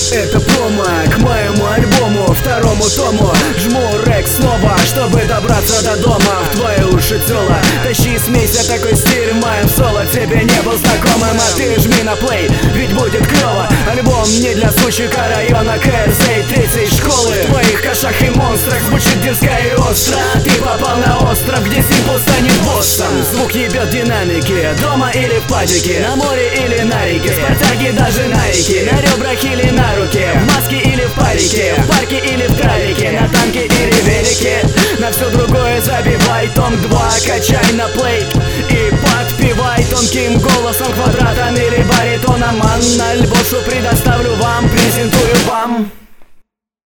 Это промо к моему альбому, второму тому. Жму рек снова, чтобы добраться до дома. В твои уши тёла, тащи смейся, такой стиль в моем соло тебе не был знакомым. А ты жми на плей, ведь будет клёво. Альбом не для сучика района КРЗ третьей школы. В твоих кашах и монстрах звучит дерзко и остро. Ты попал на остров, где симпл станет боссом. Звук ебет динамики, дома или в падике, на море или на реке, спартаки даже найки, на ребрах или на руке, в маске или в парике, в парке или в травике, на танке или велике. На все другое забивай тонг 2, качай на плей и подпевай тонким голосом, квадратом или баритоном. Альбошу предоставлю вам, презентую вам.